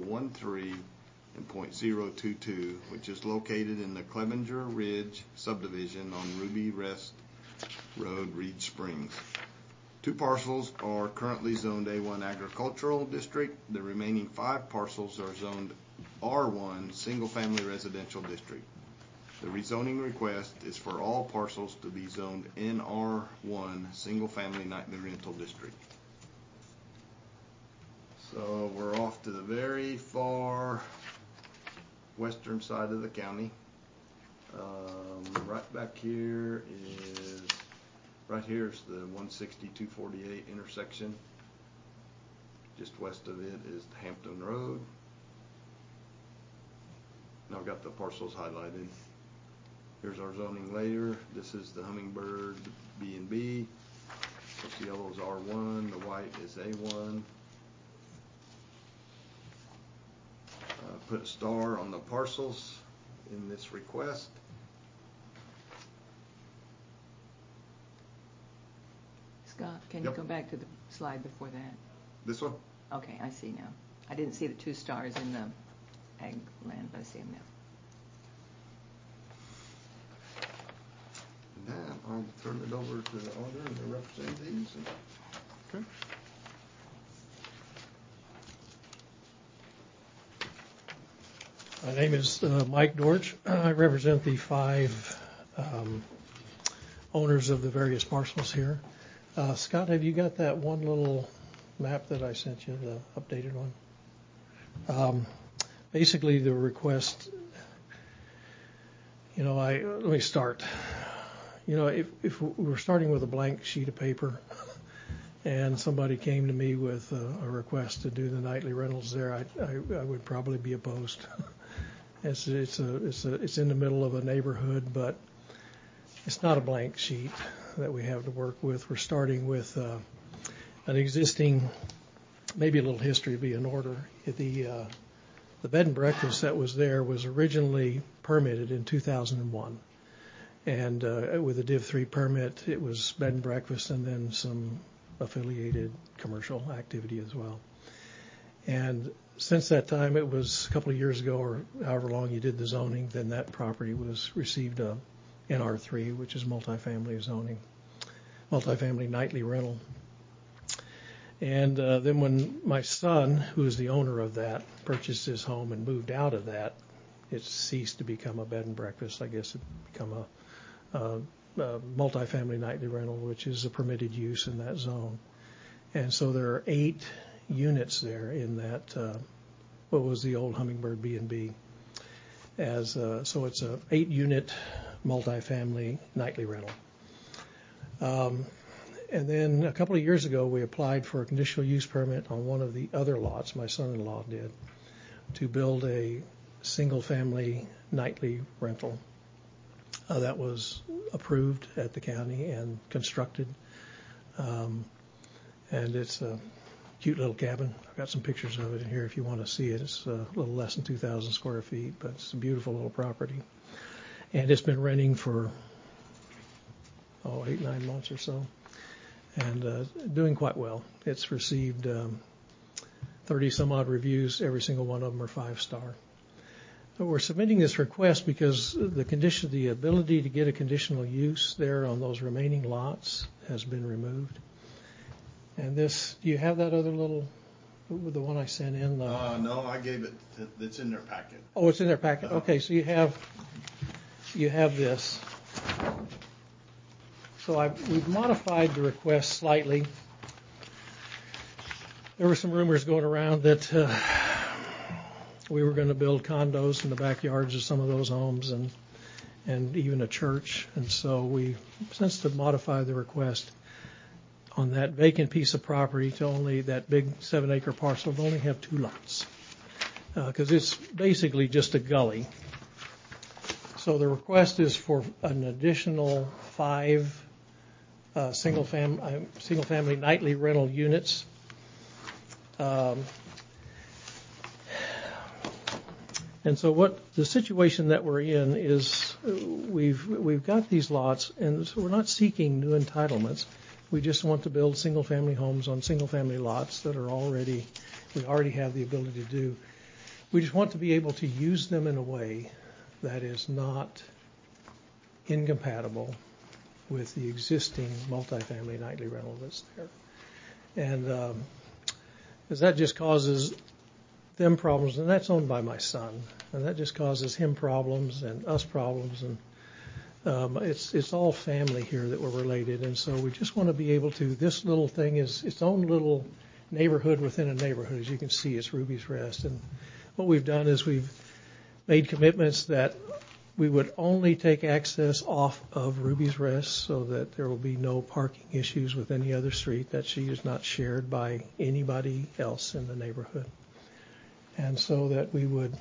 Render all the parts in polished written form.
.13 and .022, which is located in the Clevenger Ridge subdivision on Ruby Rest Road, Reed Springs. 2 parcels are currently zoned A1 Agricultural District. The remaining 5 parcels are zoned R1 Single Family Residential District. The rezoning request is for all parcels to be zoned NR1 Single Family Nightly Rental District. So we're off to the very far western side of the county. Right back here is, right here is the 160-248 intersection. Just west of it is the Hampton Road. Now I've got the parcels highlighted. Here's our zoning layer. This is the Hummingbird B&B. The yellow is R1, the white is A1. Put a star on the parcels in this request. Scott, can you go back to the slide before that? This one? Okay, I see now. I didn't see the 2 stars in the ag land, but I see them now. Now I'll turn it over to the owner and the representatives. Okay. My name is Mike Dortch. I represent the 5 owners of the various parcels here. Scott, have you got that one little map that I sent you, the updated one? Basically, the request, let me start. If we're starting with a blank sheet of paper and somebody came to me with a request to do the nightly rentals there, I would probably be opposed. It's in the middle of a neighborhood, but it's not a blank sheet that we have to work with. We're starting with an existing, maybe a little history would be in order. The bed and breakfast that was there was originally permitted in 2001. And with a Div 3 permit, it was bed and breakfast and then some affiliated commercial activity as well. And since that time, it was a couple of years ago, or however long you did the zoning, then that property was received a NR3, which is multifamily zoning, multifamily nightly rental. And then when my son, who is the owner of that, purchased his home and moved out of that, it ceased to become a bed and breakfast. I guess it became a multifamily nightly rental, which is a permitted use in that zone. And so there are 8 units there in that, what was the old Hummingbird B&B. So it's a 8-unit multifamily nightly rental. And then a couple of years ago, we applied for a conditional use permit on one of the other lots, my son-in-law did, to build a single-family nightly rental. That was approved at the county and constructed. And it's a cute little cabin. I've got some pictures of it in here if you want to see it. It's a little less than 2,000 square feet, but it's a beautiful little property. And it's been renting for, 8-9 months or so, and doing quite well. It's received 30-some-odd reviews. Every single one of them are 5-star. We're submitting this request because the ability to get a conditional use there on those remaining lots has been removed. And this, do you have that other little, the one I sent in? No, I gave it. It's in their packet. Oh, it's in their packet. Okay, so you have this. So we've modified the request slightly. There were some rumors going around that we were going to build condos in the backyards of some of those homes and even a church. And so we, since to modify the request on that vacant piece of property to only that big 7-acre parcel, to only have 2 lots. Because it's basically just a gully. So the request is for an additional 5 single-family nightly rental units. And so what the situation that we're in is we've got these lots, and so we're not seeking new entitlements. We just want to build single-family homes on single-family lots that are we already have the ability to do. We just want to be able to use them in a way that is not incompatible with the existing multifamily nightly rental that's there. And because that just causes them problems, and that's owned by my son, and that just causes him problems and us problems, and it's all family here that we're related, and so we just want to be able to, this little thing is its own little neighborhood within a neighborhood. As you can see, it's Ruby's Rest, and what we've done is we've made commitments that we would only take access off of Ruby's Rest so that there will be no parking issues with any other street, that she is not shared by anybody else in the neighborhood. And so that we would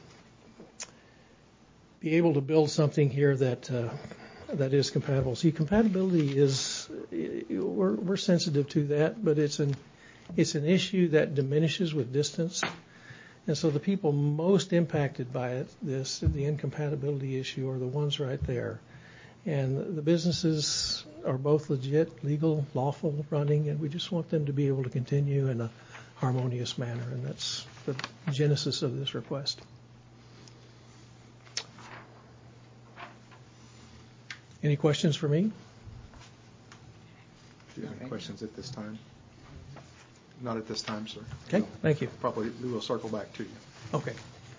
be able to build something here that is compatible. See, compatibility is, we're sensitive to that, but it's an issue that diminishes with distance. And so the people most impacted by the incompatibility issue, are the ones right there. And the businesses are both legit, legal, lawful running, and we just want them to be able to continue in a harmonious manner. And that's the genesis of this request. Any questions for me? Do you have any questions at this time? Not at this time, sir. Okay, thank you. Probably we will circle back to you. Okay.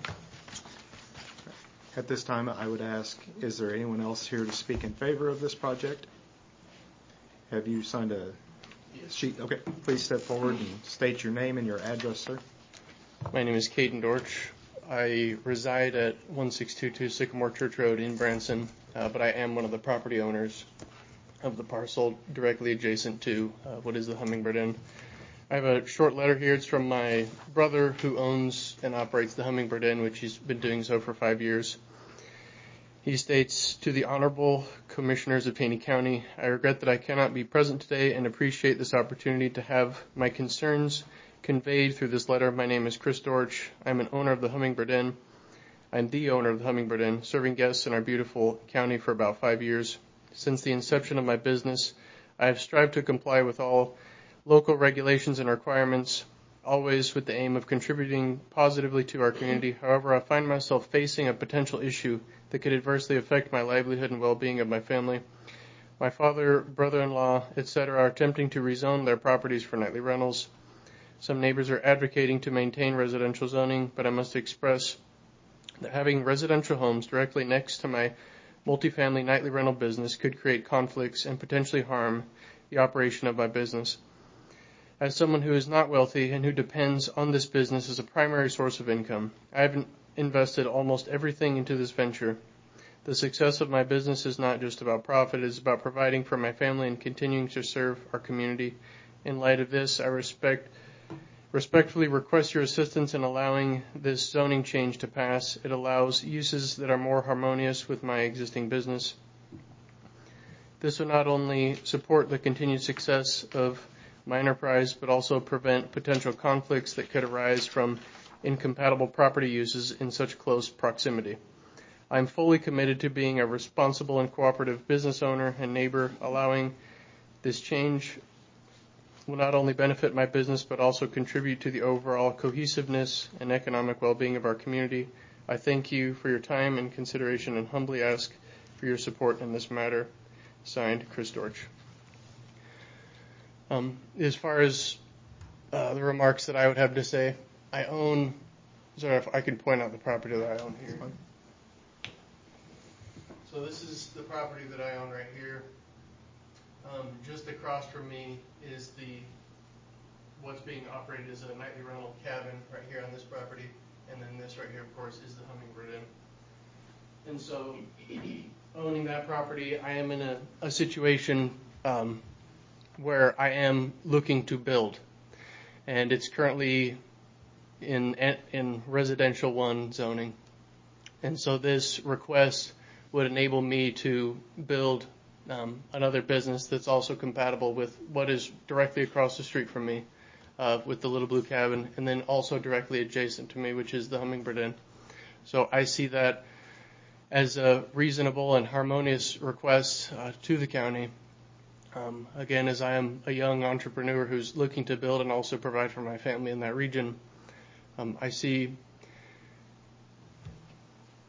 At this time, I would ask, is there anyone else here to speak in favor of this project? Have you signed a sheet? Okay, please step forward and state your name and your address, sir. My name is Caden Dorch. I reside at 1622 Sycamore Church Road in Branson, but I am one of the property owners of the parcel directly adjacent to what is the Hummingbird Inn. I have a short letter here. It's from my brother, who owns and operates the Hummingbird Inn, which he's been doing so for 5 years. He states, "To the Honorable Commissioners of Taney County, I regret that I cannot be present today and appreciate this opportunity to have my concerns conveyed through this letter. My name is Chris Dorch. I'm an owner of the Hummingbird Inn. I'm the owner of the Hummingbird Inn, serving guests in our beautiful county for about 5 years. Since the inception of my business, I have strived to comply with all local regulations and requirements, always with the aim of contributing positively to our community. However, I find myself facing a potential issue that could adversely affect my livelihood and well-being of my family. My father, brother-in-law, etc. are attempting to rezone their properties for nightly rentals. Some neighbors are advocating to maintain residential zoning, but I must express that having residential homes directly next to my multifamily nightly rental business could create conflicts and potentially harm the operation of my business. As someone who is not wealthy and who depends on this business as a primary source of income, I have invested almost everything into this venture. The success of my business is not just about profit, it is about providing for my family and continuing to serve our community. In light of this, I respectfully request your assistance in allowing this zoning change to pass. It allows uses that are more harmonious with my existing business. This will not only support the continued success of my enterprise, but also prevent potential conflicts that could arise from incompatible property uses in such close proximity. I am fully committed to being a responsible and cooperative business owner and neighbor. Allowing this change will not only benefit my business, but also contribute to the overall cohesiveness and economic well-being of our community. I thank you for your time and consideration and humbly ask for your support in this matter. Signed, Chris Dorch. As far as the remarks that I would have to say, I own, sorry if I can point out the property that I own here. So this is the property that I own right here. Just across from me is what's being operated as a nightly rental cabin right here on this property, and then this right here, of course, is the Hummingbird Inn. And so, owning that property, I am in a situation where I am looking to build, and it's currently in residential 1 zoning. And so this request would enable me to build another business that's also compatible with what is directly across the street from me, with the Little Blue Cabin, and then also directly adjacent to me, which is the Hummingbird Inn. So I see that as a reasonable and harmonious request to the county. Again, as I am a young entrepreneur who's looking to build and also provide for my family in that region, I see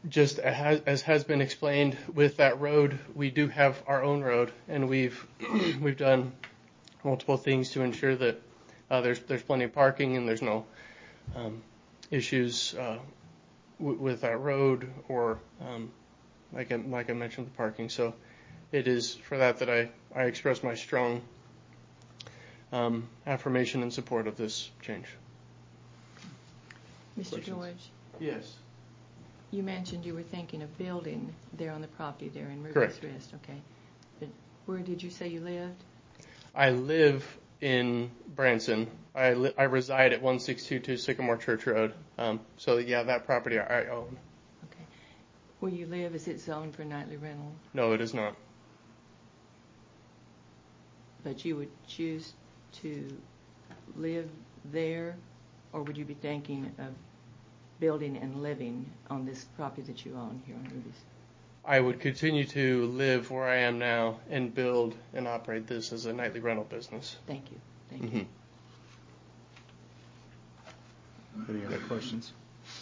just as has been explained with that road, we do have our own road, and we've we've done multiple things to ensure that there's plenty of parking and there's no issues with that road or like I mentioned, the parking. So it is for that I express my strong affirmation and support of this change. Mr. Questions? George, Yes. you mentioned you were thinking of building there on the property there in Ruby's Correct. Rest. Okay. But where did you say you lived? I live in Branson. I reside at 1622 Sycamore Church Road. So yeah, that property I own. Okay. Where you live, is it zoned for nightly rental? No, it is not. But you would choose to live there, or would you be thinking of building and living on this property that you own here on Ruby's? I would continue to live where I am now and build and operate this as a nightly rental business. Thank you. Thank Mm-hmm. you. Any other questions?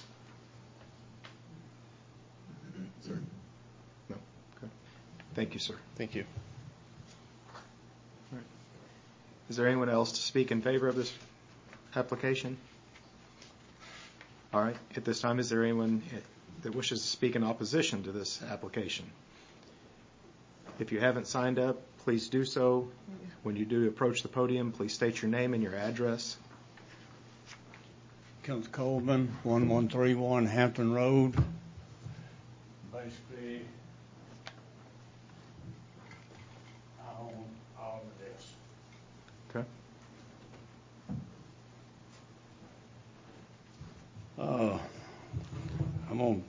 Sir? No? Okay. Thank you, sir. Thank you. All right. Is there anyone else to speak in favor of this application? All right. At this time, is there anyone that wishes to speak in opposition to this application? If you haven't signed up, please do so. When you do approach the podium, please state your name and your address. Kenneth Coleman, 1131 Hampton Road. Basically, I own all of this. Okay. I'm going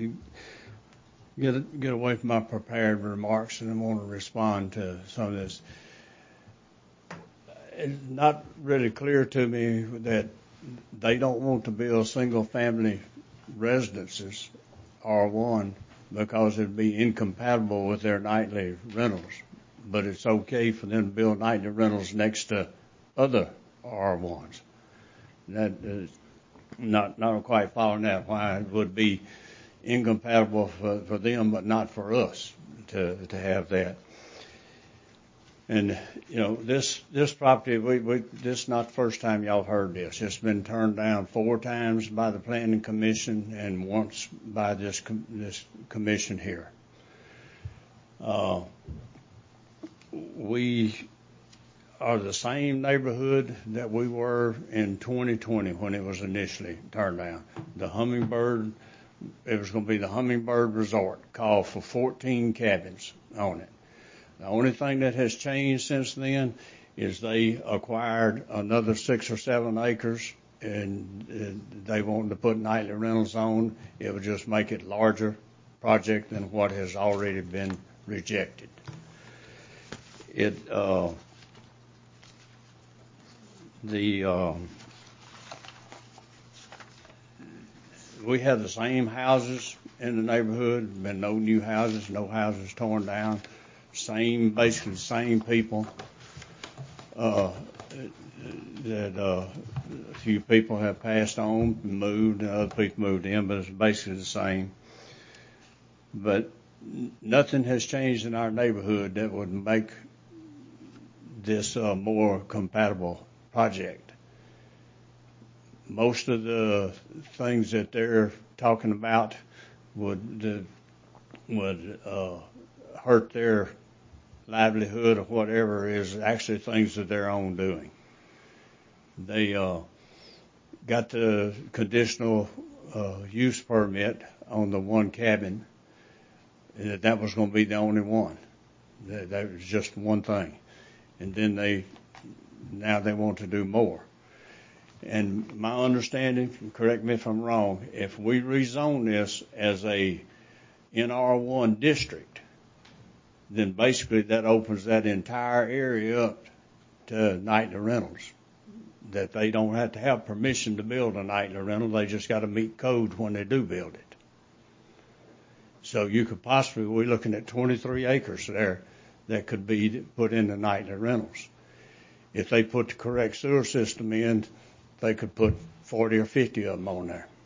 to get away from my prepared remarks, and I'm going to respond to some of this. It's not really clear to me that they don't want to build single-family residences, R1, because it'd be incompatible with their nightly rentals. But it's okay for them to build nightly rentals next to other R1s. That is not quite following that, why it would be incompatible for them, but not for us to have that. And, this property, this is not the first time y'all heard this. It's been turned down 4 times by the Planning Commission and once by this commission here. We are the same neighborhood that we were in 2020 when it was initially turned down. The Hummingbird, it was going to be the Hummingbird Resort, called for 14 cabins on it. The only thing that has changed since then is they acquired another 6 or 7 acres, and they wanted to put nightly rentals on. It would just make it larger project than what has already been rejected. We have the same houses in the neighborhood, been no new houses, no houses torn down, basically the same people. A few people have passed on, moved, and other people moved in, but it's basically the same. But nothing has changed in our neighborhood that would make this a more compatible project. Most of the things that they're talking about would hurt their livelihood or whatever is actually things of their own doing. They got the conditional use permit on the one cabin. That was going to be the only one. That was just one thing. And then now they want to do more. And my understanding, correct me if I'm wrong, if we rezone this as a NR1 district, then basically that opens that entire area up to nightly rentals. That they don't have to have permission to build a nightly rental, they just got to meet code when they do build it. So you could possibly, we're looking at 23 acres there that could be put into nightly rentals. If they put the correct sewer system in, they could put 40 or 50 of them on there.